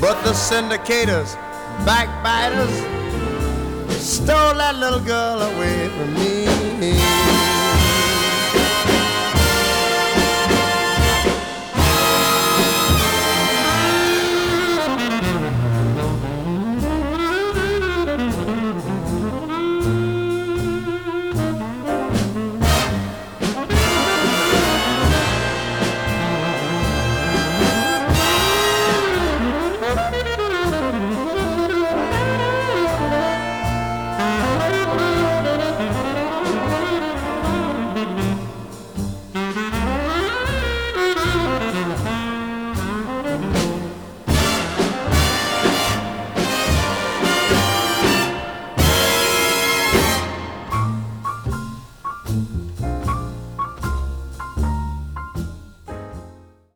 But the syndicators, backbiters, stole that little girl away from me.